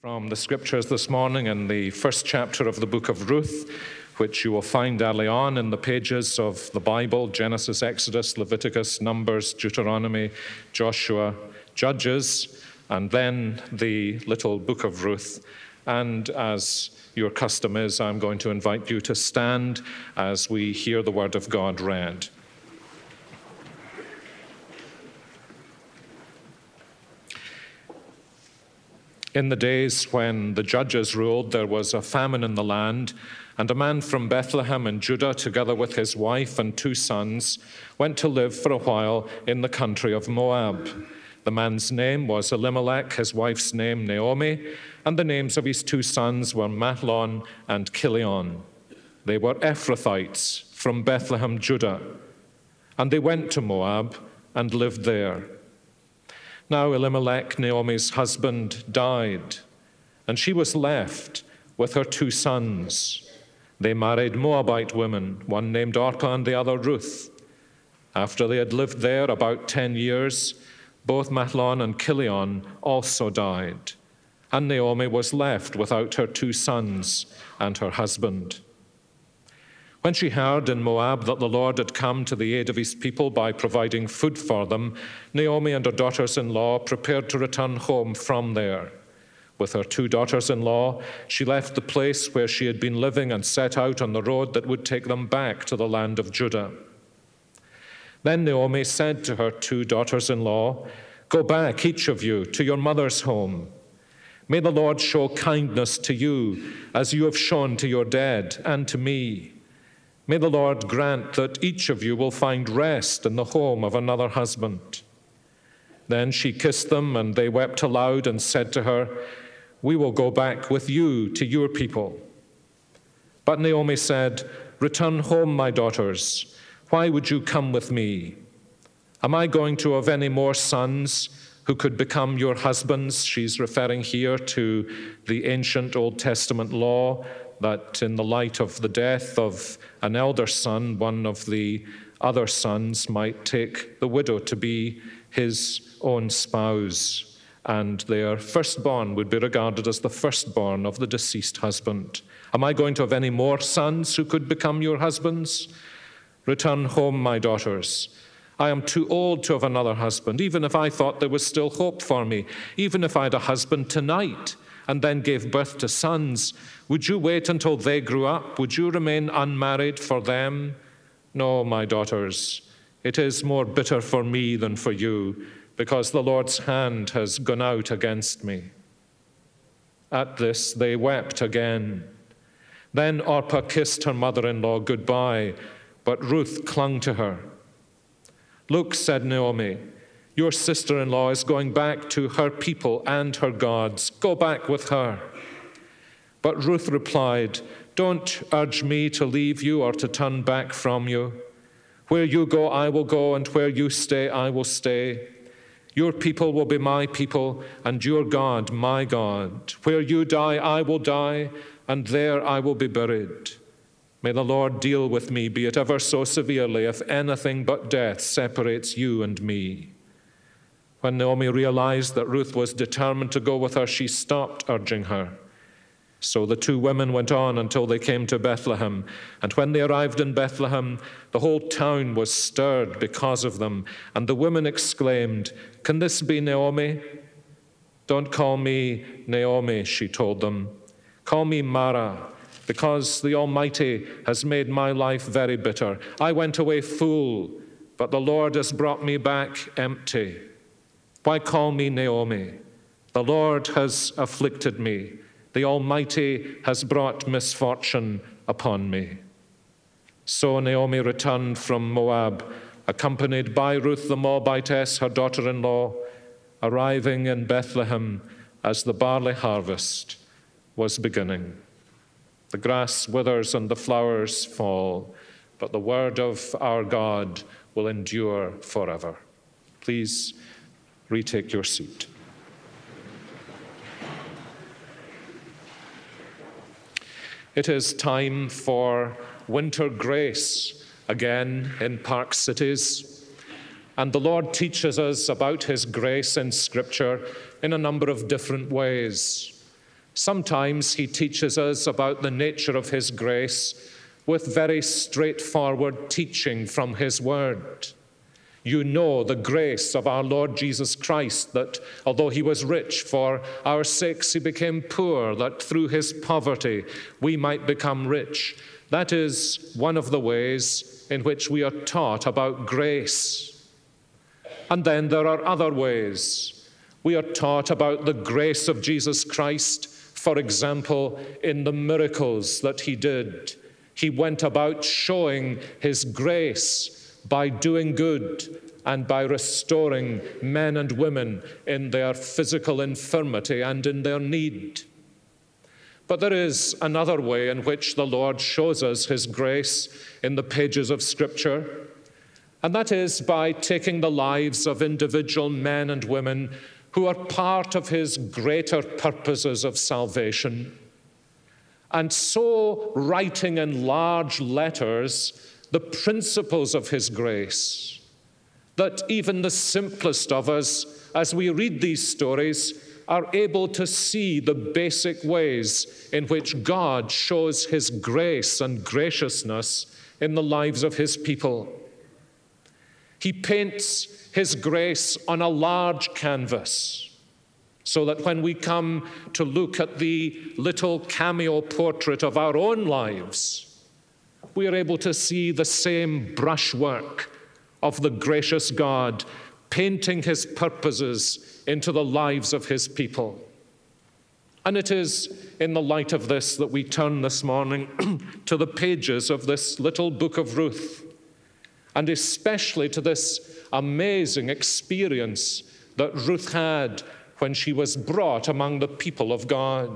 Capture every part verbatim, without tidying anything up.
From the scriptures this morning in the first chapter of the book of Ruth, which you will find early on in the pages of the Bible: Genesis, Exodus, Leviticus, Numbers, Deuteronomy, Joshua, Judges, and then the little book of Ruth. And as your custom is, I'm going to invite you to stand as we hear the word of God read. In the days when the judges ruled, there was a famine in the land, and a man from Bethlehem in Judah, together with his wife and two sons, went to live for a while in the country of Moab. The man's name was Elimelech, his wife's name Naomi, and the names of his two sons were Mahlon and Chilion. They were Ephrathites from Bethlehem, Judah, and they went to Moab and lived there. Now Elimelech, Naomi's husband, died, and she was left with her two sons. They married Moabite women, one named Orpah and the other Ruth. After they had lived there about ten years, both Mahlon and Chilion also died, and Naomi was left without her two sons and her husband. When she heard in Moab that the Lord had come to the aid of his people by providing food for them, Naomi and her daughters-in-law prepared to return home from there. With her two daughters-in-law, she left the place where she had been living and set out on the road that would take them back to the land of Judah. Then Naomi said to her two daughters-in-law, "Go back, each of you, to your mother's home. May the Lord show kindness to you as you have shown to your dead and to me. May the Lord grant that each of you will find rest in the home of another husband." Then she kissed them, and they wept aloud and said to her, "We will go back with you to your people." But Naomi said, "Return home, my daughters. Why would you come with me? Am I going to have any more sons who could become your husbands?" She's referring here to the ancient Old Testament law that in the light of the death of an elder son, one of the other sons might take the widow to be his own spouse, and their firstborn would be regarded as the firstborn of the deceased husband. Am I going to have any more sons who could become your husbands? Return home, my daughters. I am too old to have another husband, even if I thought there was still hope for me. Even if I had a husband tonight and then gave birth to sons, would you wait until they grew up? Would you remain unmarried for them? No, my daughters, it is more bitter for me than for you, because the Lord's hand has gone out against me. At this they wept again. Then Orpah kissed her mother-in-law goodbye, but Ruth clung to her. "Look," said Naomi, "your sister-in-law is going back to her people and her gods. Go back with her." But Ruth replied, "Don't urge me to leave you or to turn back from you. Where you go, I will go, and where you stay, I will stay. Your people will be my people, and your God, my God. Where you die, I will die, and there I will be buried. May the Lord deal with me, be it ever so severely, if anything but death separates you and me." When Naomi realized that Ruth was determined to go with her, she stopped urging her. So the two women went on until they came to Bethlehem. And when they arrived in Bethlehem, the whole town was stirred because of them. And the women exclaimed, "Can this be Naomi?" "Don't call me Naomi," she told them. "Call me Mara, because the Almighty has made my life very bitter. I went away full, but the Lord has brought me back empty. Why call me Naomi? The Lord has afflicted me. The Almighty has brought misfortune upon me." So Naomi returned from Moab, accompanied by Ruth the Moabitess, her daughter-in-law, arriving in Bethlehem as the barley harvest was beginning. The grass withers and the flowers fall, but the word of our God will endure forever. Please retake your seat. It is time for winter grace again in Park Cities, and the Lord teaches us about his grace in Scripture in a number of different ways. Sometimes he teaches us about the nature of his grace with very straightforward teaching from his word. You know the grace of our Lord Jesus Christ, that although he was rich, for our sakes he became poor, that through his poverty we might become rich. That is one of the ways in which we are taught about grace. And then there are other ways. We are taught about the grace of Jesus Christ, for example, in the miracles that he did. He went about showing his grace by doing good and by restoring men and women in their physical infirmity and in their need. But there is another way in which the Lord shows us his grace in the pages of Scripture, and that is by taking the lives of individual men and women who are part of his greater purposes of salvation, and so writing in large letters the principles of his grace, that even the simplest of us, as we read these stories, are able to see the basic ways in which God shows his grace and graciousness in the lives of his people. He paints his grace on a large canvas, so that when we come to look at the little cameo portrait of our own lives, we are able to see the same brushwork of the gracious God painting his purposes into the lives of his people. And it is in the light of this that we turn this morning to the pages of this little book of Ruth, and especially to this amazing experience that Ruth had when she was brought among the people of God.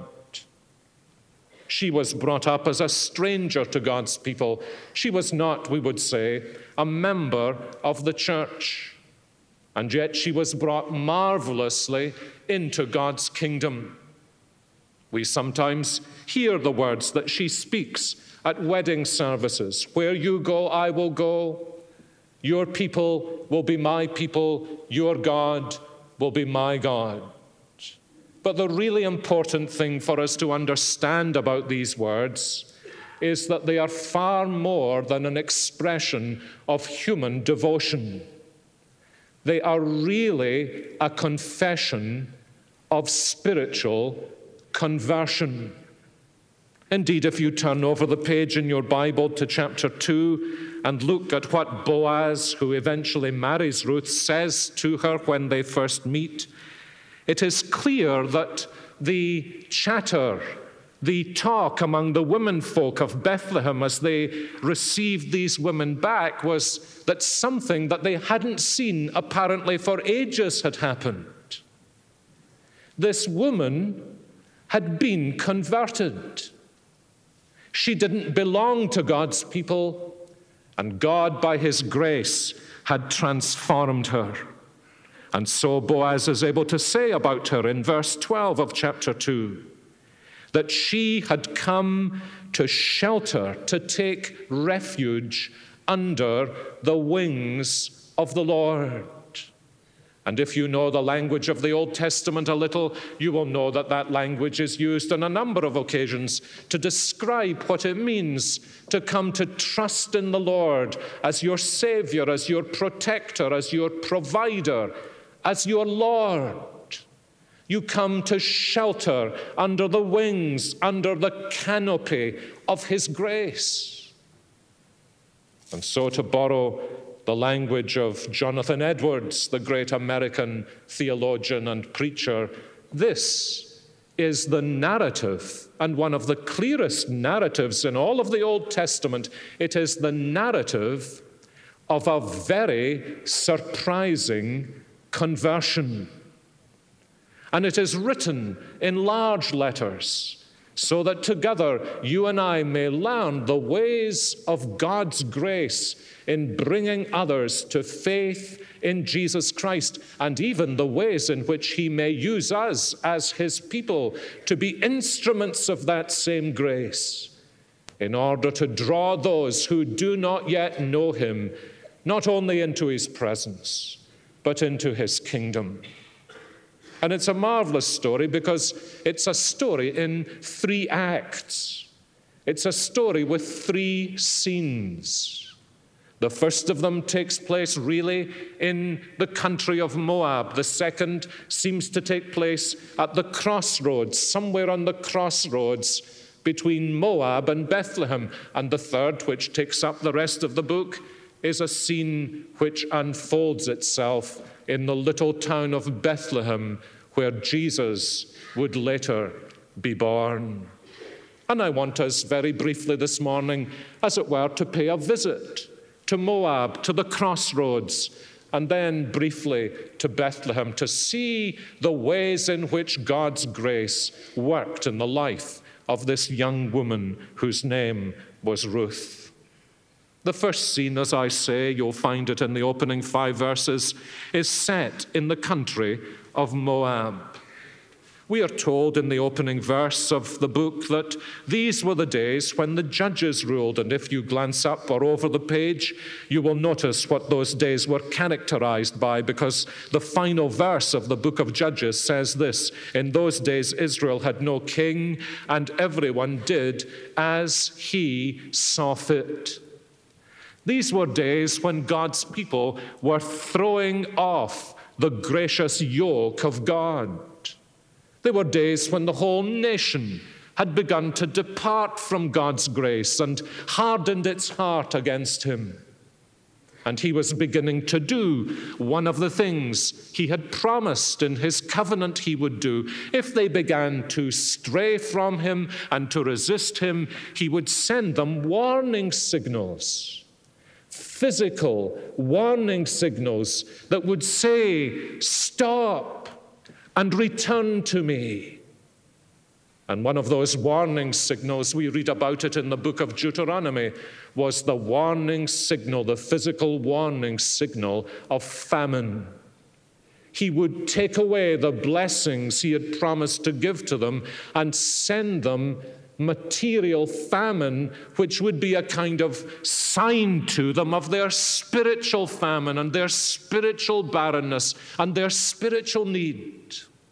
She was brought up as a stranger to God's people. She was not, we would say, a member of the church. And yet she was brought marvelously into God's kingdom. We sometimes hear the words that she speaks at wedding services. Where you go, I will go. Your people will be my people. Your God will be my God. But the really important thing for us to understand about these words is that they are far more than an expression of human devotion. They are really a confession of spiritual conversion. Indeed, if you turn over the page in your Bible to chapter two and look at what Boaz, who eventually marries Ruth, says to her when they first meet, it is clear that the chatter, the talk among the womenfolk of Bethlehem as they received these women back was that something that they hadn't seen apparently for ages had happened. This woman had been converted. She didn't belong to God's people, and God, by his grace, had transformed her. And so Boaz is able to say about her in verse twelve of chapter two, that she had come to shelter, to take refuge under the wings of the Lord. And if you know the language of the Old Testament a little, you will know that that language is used on a number of occasions to describe what it means to come to trust in the Lord as your Savior, as your protector, as your provider, as your Lord. You come to shelter under the wings, under the canopy of his grace. And so, to borrow the language of Jonathan Edwards, the great American theologian and preacher, this is the narrative, and one of the clearest narratives in all of the Old Testament. It is the narrative of a very surprising conversion. And it is written in large letters so that together you and I may learn the ways of God's grace in bringing others to faith in Jesus Christ, and even the ways in which he may use us as his people to be instruments of that same grace in order to draw those who do not yet know him, not only into his presence, but into his kingdom. And it's a marvelous story because it's a story in three acts. It's a story with three scenes. The first of them takes place really in the country of Moab. The second seems to take place at the crossroads, somewhere on the crossroads between Moab and Bethlehem. And the third, which takes up the rest of the book, is a scene which unfolds itself in the little town of Bethlehem, where Jesus would later be born. And I want us very briefly this morning, as it were, to pay a visit to Moab, to the crossroads, and then briefly to Bethlehem, to see the ways in which God's grace worked in the life of this young woman whose name was Ruth. The first scene, as I say, you'll find it in the opening five verses, is set in the country of Moab. We are told in the opening verse of the book that these were the days when the judges ruled. And if you glance up or over the page, you will notice what those days were characterized by, because the final verse of the book of Judges says this: in those days Israel had no king, and everyone did as he saw fit. These were days when God's people were throwing off the gracious yoke of God. They were days when the whole nation had begun to depart from God's grace and hardened its heart against him. And he was beginning to do one of the things he had promised in his covenant he would do. If they began to stray from him and to resist him, he would send them warning signals, physical warning signals that would say, "Stop and return to me." And one of those warning signals, we read about it in the book of Deuteronomy, was the warning signal, the physical warning signal of famine. He would take away the blessings he had promised to give to them and send them material famine, which would be a kind of sign to them of their spiritual famine and their spiritual barrenness and their spiritual need.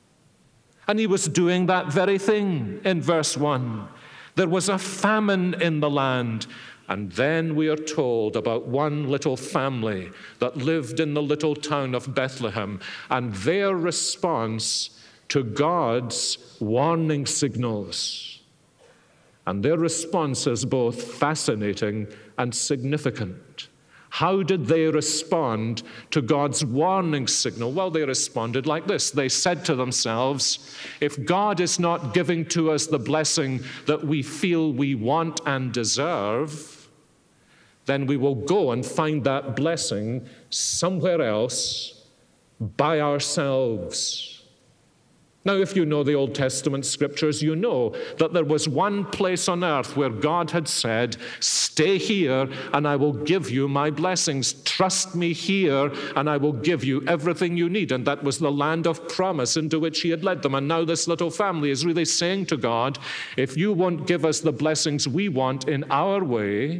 And he was doing that very thing in verse one. There was a famine in the land. And then we are told about one little family that lived in the little town of Bethlehem and their response to God's warning signals. And their response is both fascinating and significant. How did they respond to God's warning signal? Well, they responded like this. They said to themselves, if God is not giving to us the blessing that we feel we want and deserve, then we will go and find that blessing somewhere else by ourselves. Now, if you know the Old Testament scriptures, you know that there was one place on earth where God had said, stay here and I will give you my blessings. Trust me here and I will give you everything you need. And that was the land of promise into which he had led them. And now this little family is really saying to God, if you won't give us the blessings we want in our way,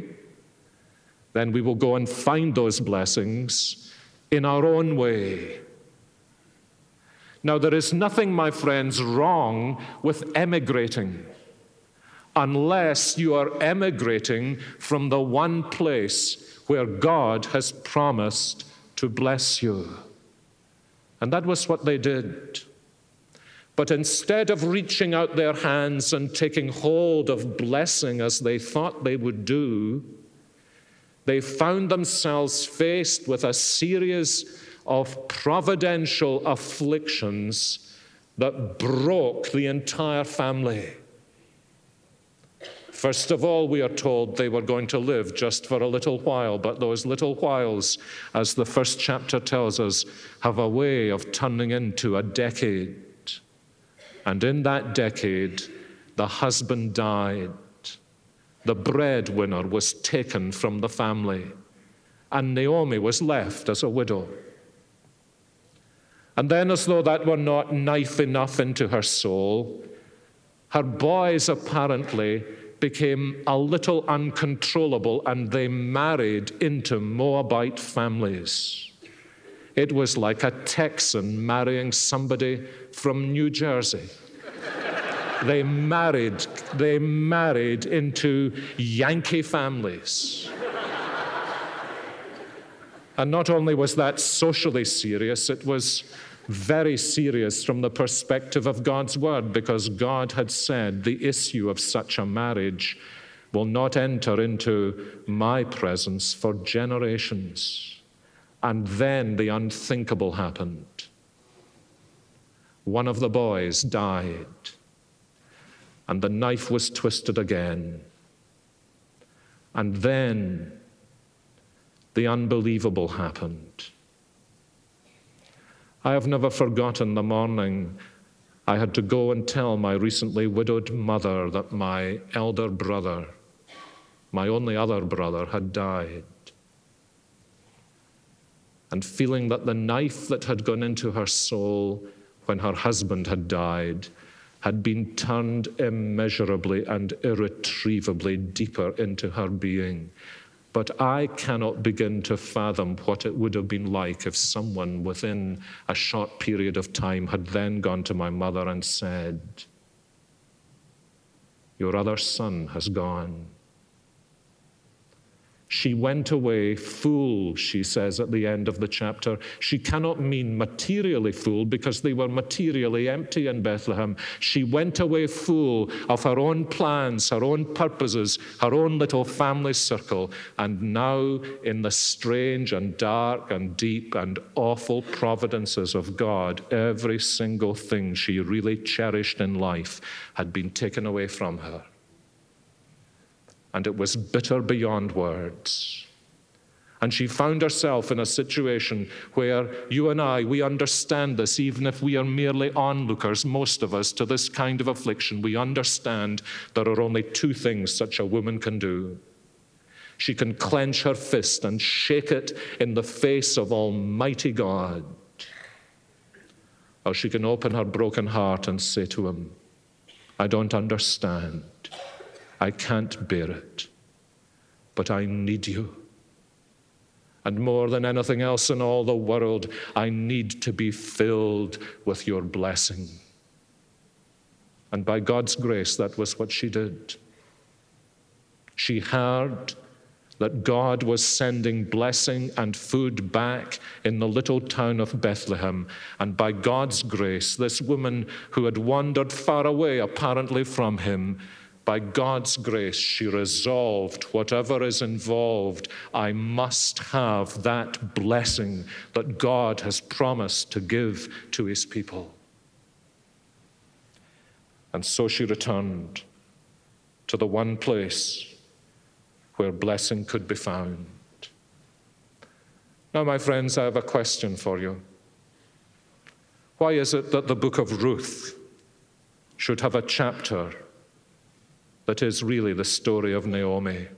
then we will go and find those blessings in our own way. Now, there is nothing, my friends, wrong with emigrating unless you are emigrating from the one place where God has promised to bless you. And that was what they did. But instead of reaching out their hands and taking hold of blessing as they thought they would do, they found themselves faced with a series of providential afflictions that broke the entire family. First of all, we are told they were going to live just for a little while, but those little whiles, as the first chapter tells us, have a way of turning into a decade. And in that decade, the husband died. The breadwinner was taken from the family, and Naomi was left as a widow. And then, as though that were not knife enough into her soul, her boys apparently became a little uncontrollable and they married into Moabite families. It was like a Texan marrying somebody from New Jersey. They married, they married into Yankee families. And not only was that socially serious, it was very serious from the perspective of God's word, because God had said the issue of such a marriage will not enter into my presence for generations. And then the unthinkable happened. One of the boys died, and the knife was twisted again. And then the unbelievable happened. I have never forgotten the morning I had to go and tell my recently widowed mother that my elder brother, my only other brother, had died. And feeling that the knife that had gone into her soul when her husband had died had been turned immeasurably and irretrievably deeper into her being. But I cannot begin to fathom what it would have been like if someone within a short period of time had then gone to my mother and said, "Your other son has gone." She went away full, she says at the end of the chapter. She cannot mean materially full, because they were materially empty in Bethlehem. She went away full of her own plans, her own purposes, her own little family circle. And now, in the strange and dark and deep and awful providences of God, every single thing she really cherished in life had been taken away from her. And it was bitter beyond words. And she found herself in a situation where you and I, we understand this, even if we are merely onlookers, most of us, to this kind of affliction. We understand there are only two things such a woman can do. She can clench her fist and shake it in the face of Almighty God. Or she can open her broken heart and say to him, "I don't understand. I can't bear it, but I need you. And more than anything else in all the world, I need to be filled with your blessing." And by God's grace, that was what she did. She heard that God was sending blessing and food back in the little town of Bethlehem. And by God's grace, this woman who had wandered far away apparently from him, by God's grace, she resolved, whatever is involved, I must have that blessing that God has promised to give to his people. And so she returned to the one place where blessing could be found. Now, my friends, I have a question for you. Why is it that the book of Ruth should have a chapter that is really the story of Naomi?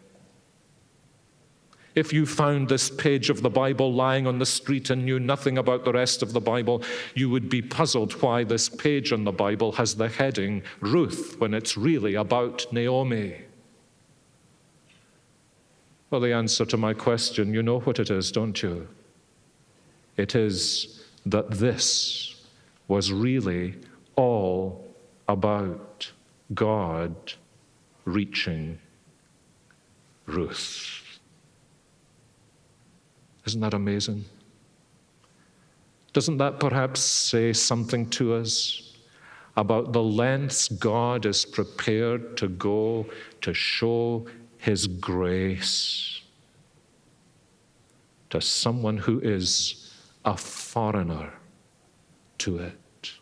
If you found this page of the Bible lying on the street and knew nothing about the rest of the Bible, you would be puzzled why this page on the Bible has the heading Ruth when it's really about Naomi. Well, the answer to my question, you know what it is, don't you? It is that this was really all about God reaching Ruth. Isn't that amazing? Doesn't that perhaps say something to us about the lengths God is prepared to go to show his grace to someone who is a foreigner to it?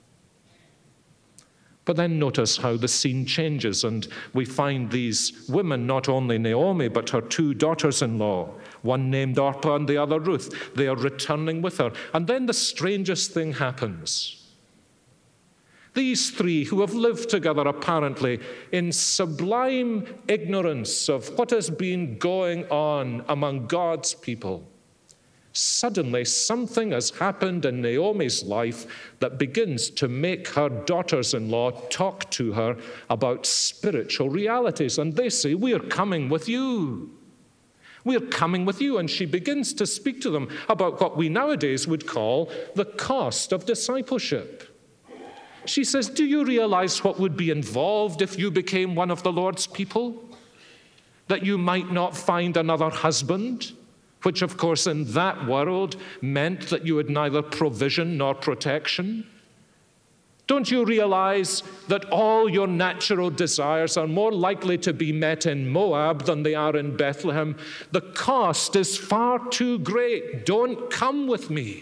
But then notice how the scene changes, and we find these women, not only Naomi, but her two daughters-in-law, one named Orpah and the other Ruth. They are returning with her. And then the strangest thing happens. These three, who have lived together apparently in sublime ignorance of what has been going on among God's people, suddenly something has happened in Naomi's life that begins to make her daughters-in-law talk to her about spiritual realities. And they say, "We're coming with you. We're coming with you. And she begins to speak to them about what we nowadays would call the cost of discipleship. She says, do you realize what would be involved if you became one of the Lord's people? That you might not find another husband, which of course in that world meant that you had neither provision nor protection. Don't you realize that all your natural desires are more likely to be met in Moab than they are in Bethlehem? The cost is far too great. Don't come with me.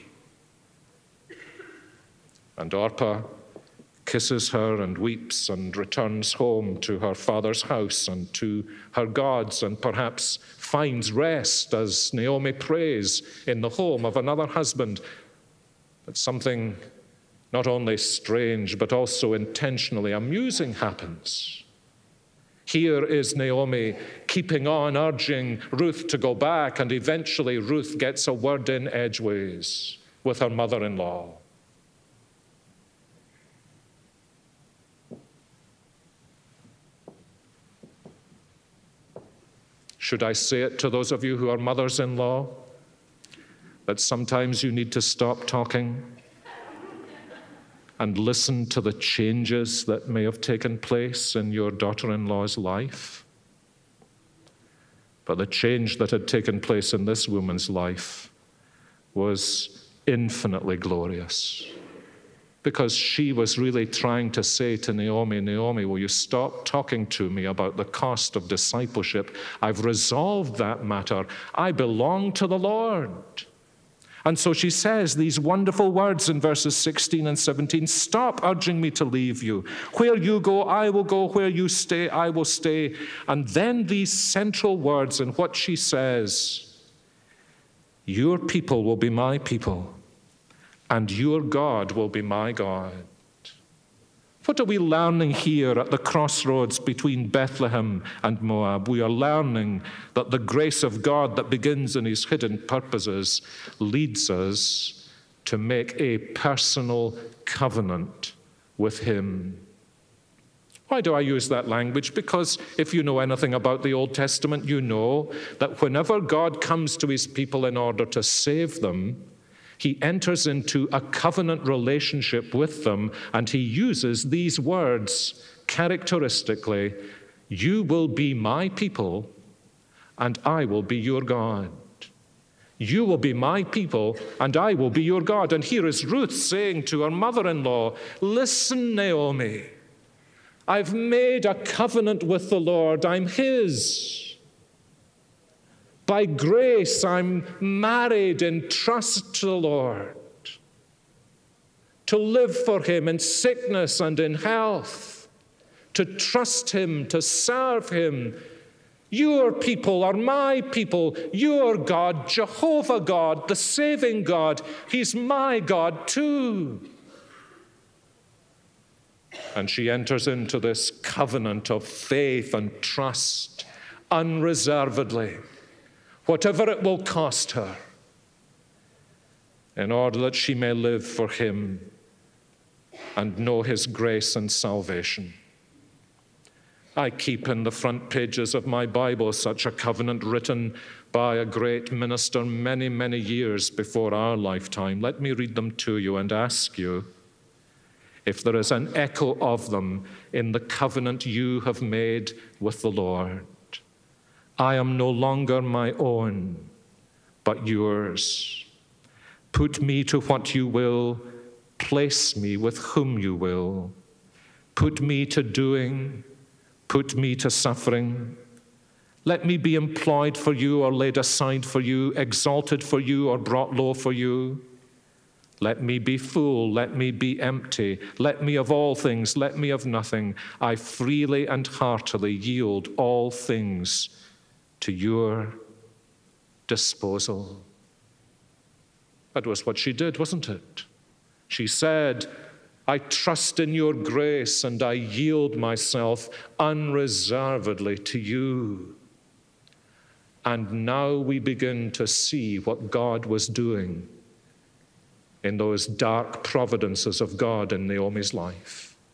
And Orpah kisses her and weeps and returns home to her father's house and to her gods, and perhaps finds rest as Naomi prays in the home of another husband. But something not only strange but also intentionally amusing happens. Here is Naomi keeping on, urging Ruth to go back, and eventually Ruth gets a word in edgeways with her mother-in-law. Should I say it to those of you who are mothers-in-law, that sometimes you need to stop talking and listen to the changes that may have taken place in your daughter-in-law's life? But the change that had taken place in this woman's life was infinitely glorious, because she was really trying to say to Naomi, Naomi, will you stop talking to me about the cost of discipleship? I've resolved that matter. I belong to the Lord. And so she says these wonderful words in verses sixteen and seventeen, stop urging me to leave you. Where you go, I will go. Where you stay, I will stay. And then these central words in what she says, your people will be my people, and your God will be my God. What are we learning here at the crossroads between Bethlehem and Moab? We are learning that the grace of God that begins in his hidden purposes leads us to make a personal covenant with him. Why do I use that language? Because if you know anything about the Old Testament, you know that whenever God comes to his people in order to save them, he enters into a covenant relationship with them, and he uses these words characteristically, you will be my people, and I will be your God. You will be my people, and I will be your God. And here is Ruth saying to her mother-in-law, listen, Naomi, I've made a covenant with the Lord. I'm his. By grace, I'm married in trust to the Lord, to live for him in sickness and in health, to trust him, to serve him. Your people are my people. Your God, Jehovah God, the saving God, he's my God too. And she enters into this covenant of faith and trust unreservedly, whatever it will cost her, in order that she may live for him and know his grace and salvation. I keep in the front pages of my Bible such a covenant written by a great minister many, many years before our lifetime. Let me read them to you and ask you if there is an echo of them in the covenant you have made with the Lord. I am no longer my own, but yours. Put me to what you will, place me with whom you will. Put me to doing, put me to suffering. Let me be employed for you or laid aside for you, exalted for you or brought low for you. Let me be full, let me be empty, let me of all things, let me of nothing. I freely and heartily yield all things to your disposal. That was what she did, wasn't it? She said, I trust in your grace and I yield myself unreservedly to you. And now we begin to see what God was doing in those dark providences of God in Naomi's life.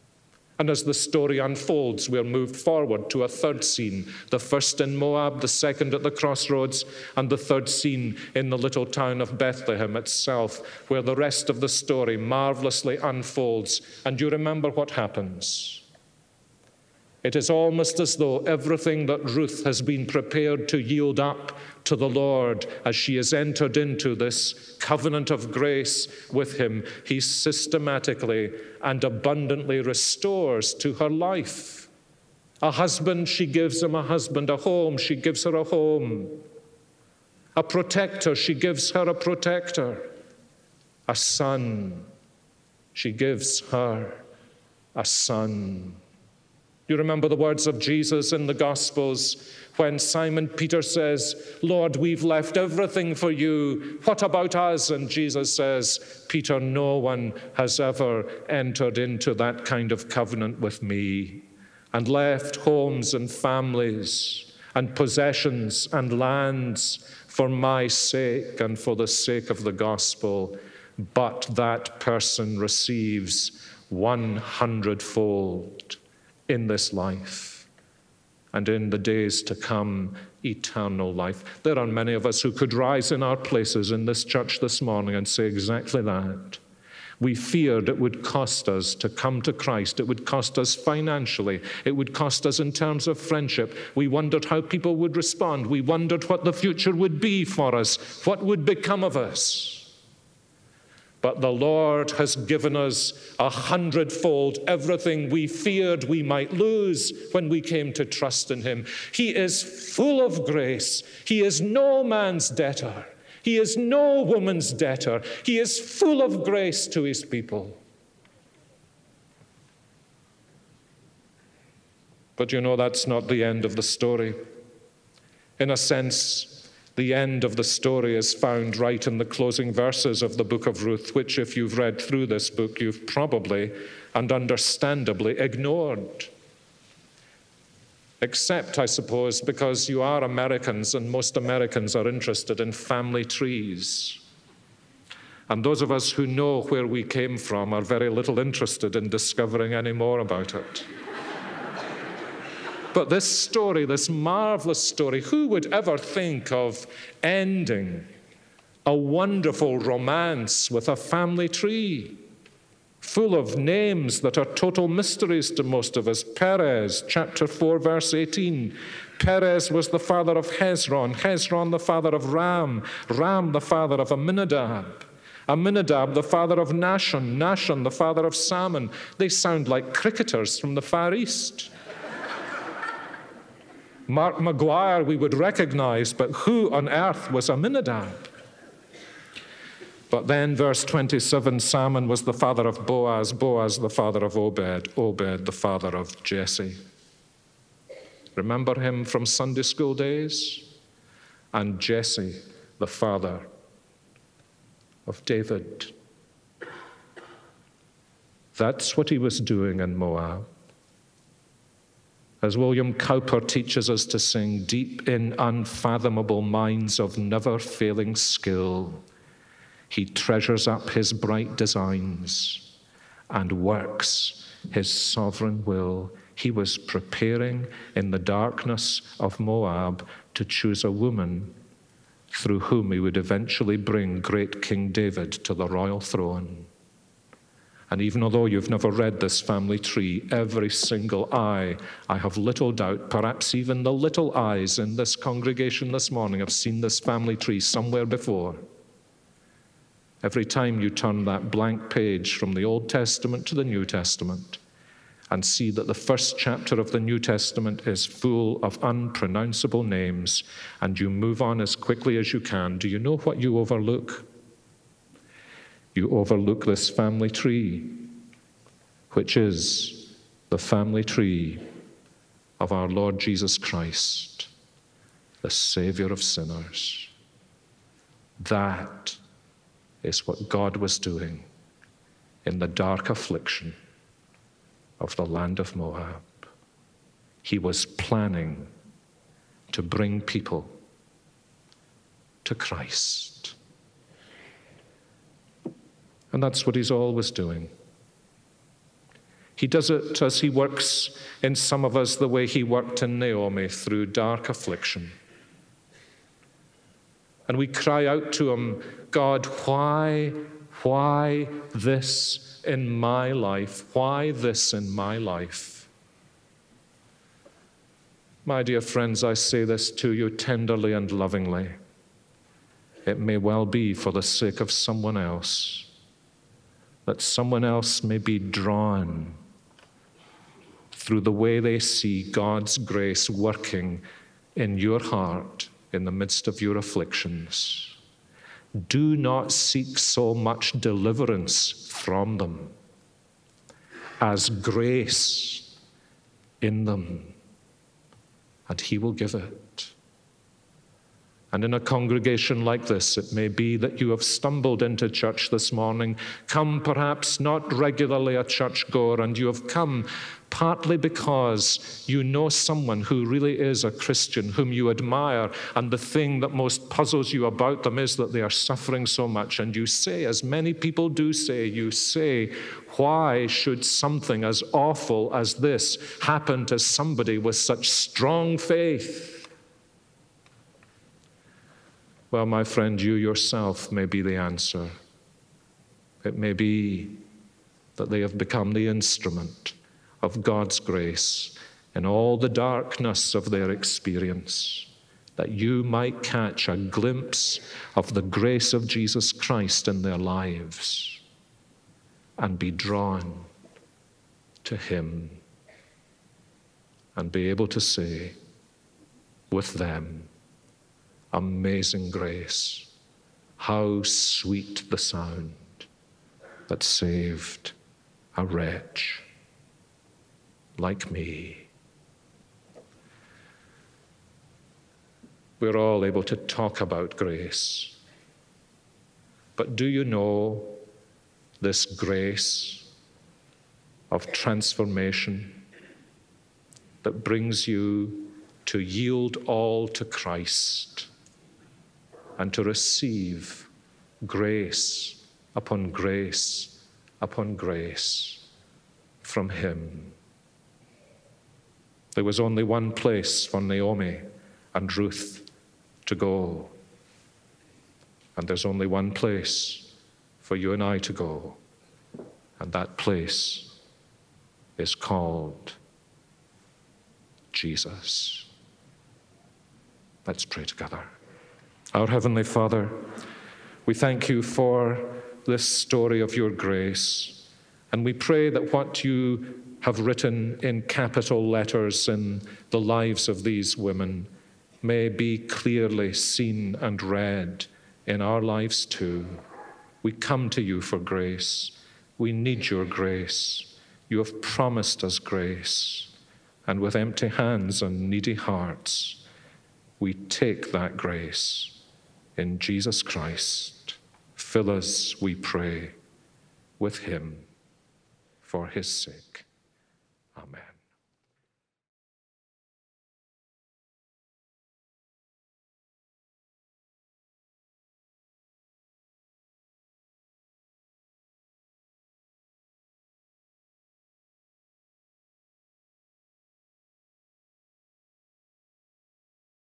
And as the story unfolds, we're moved forward to a third scene, the first in Moab, the second at the crossroads, and the third scene in the little town of Bethlehem itself, where the rest of the story marvelously unfolds. And you remember what happens. It is almost as though everything that Ruth has been prepared to yield up to the Lord as she has entered into this covenant of grace with him, he systematically and abundantly restores to her life. A husband, she gives him a husband. A home, she gives her a home. A protector, she gives her a protector. A son, she gives her a son. You remember the words of Jesus in the Gospels when Simon Peter says, Lord, we've left everything for you. What about us? And Jesus says, Peter, no one has ever entered into that kind of covenant with me and left homes and families and possessions and lands for my sake and for the sake of the gospel. But that person receives one hundredfold in this life, and in the days to come, eternal life. There are many of us who could rise in our places in this church this morning and say exactly that. We feared it would cost us to come to Christ. It would cost us financially. It would cost us in terms of friendship. We wondered how people would respond. We wondered what the future would be for us, what would become of us. But the Lord has given us a hundredfold everything we feared we might lose when we came to trust in him. He is full of grace. He is no man's debtor. He is no woman's debtor. He is full of grace to his people. But you know, that's not the end of the story. In a sense, the end of the story is found right in the closing verses of the book of Ruth, which, if you've read through this book, you've probably and understandably ignored. Except, I suppose, because you are Americans, and most Americans are interested in family trees. And those of us who know where we came from are very little interested in discovering any more about it. But this story, this marvelous story, who would ever think of ending a wonderful romance with a family tree full of names that are total mysteries to most of us? Perez, chapter four, verse eighteen. Perez was the father of Hezron, Hezron the father of Ram, Ram the father of Amminadab, Amminadab the father of Nahshon, Nahshon the father of Salmon. They sound like cricketers from the Far East. Mark Maguire we would recognize, but who on earth was Amminadab? But then verse twenty-seven, Salmon was the father of Boaz, Boaz the father of Obed, Obed the father of Jesse. Remember him from Sunday school days? And Jesse, the father of David. That's what he was doing in Moab. As William Cowper teaches us to sing, deep in unfathomable mines of never-failing skill, he treasures up his bright designs and works his sovereign will. He was preparing in the darkness of Moab to choose a woman through whom he would eventually bring great King David to the royal throne. And even although you've never read this family tree, every single eye, I have little doubt, perhaps even the little eyes in this congregation this morning have seen this family tree somewhere before. Every time you turn that blank page from the Old Testament to the New Testament and see that the first chapter of the New Testament is full of unpronounceable names, and you move on as quickly as you can, do you know what you overlook? You overlook this family tree, which is the family tree of our Lord Jesus Christ, the Savior of sinners. That is what God was doing in the dark affliction of the land of Moab. He was planning to bring people to Christ. And that's what he's always doing. He does it as he works in some of us the way he worked in Naomi through dark affliction. And we cry out to him, God, why, why this in my life? Why this in my life? My dear friends, I say this to you tenderly and lovingly. It may well be for the sake of someone else, that someone else may be drawn through the way they see God's grace working in your heart in the midst of your afflictions. Do not seek so much deliverance from them as grace in them, and he will give it. And in a congregation like this, it may be that you have stumbled into church this morning, come perhaps not regularly a churchgoer, and you have come partly because you know someone who really is a Christian, whom you admire, and the thing that most puzzles you about them is that they are suffering so much. And you say, as many people do say, you say, why should something as awful as this happen to somebody with such strong faith? Well, my friend, you yourself may be the answer. It may be that they have become the instrument of God's grace in all the darkness of their experience, that you might catch a glimpse of the grace of Jesus Christ in their lives and be drawn to him and be able to say with them, amazing grace, how sweet the sound that saved a wretch like me. We're all able to talk about grace, but do you know this grace of transformation that brings you to yield all to Christ and to receive grace upon grace upon grace from him? There was only one place for Naomi and Ruth to go, and there's only one place for you and I to go, and that place is called Jesus. Let's pray together. Our Heavenly Father, we thank you for this story of your grace, and we pray that what you have written in capital letters in the lives of these women may be clearly seen and read in our lives too. We come to you for grace. We need your grace. You have promised us grace, and with empty hands and needy hearts, we take that grace in Jesus Christ. Fill us, we pray, with him for his sake. Amen.